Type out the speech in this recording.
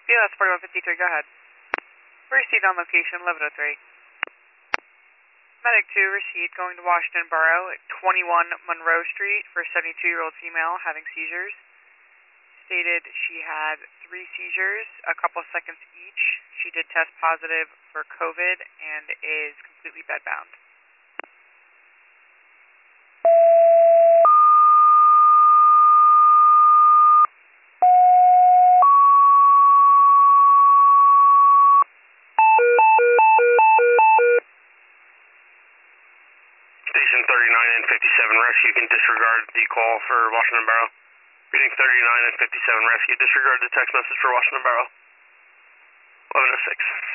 BLS 4153, go ahead. Received on location, 1103. Medic 2, received, going to Washington Borough at 21 Monroe Street for a 72-year-old female having seizures. Stated she had 3 seizures, a couple seconds each. She did test positive for COVID and is completely bedbound. Station 39 and 57 rescue, you can disregard the call for Washington Borough. Reading 39 and 57 rescue, disregard the text message for Washington Borough. 1106.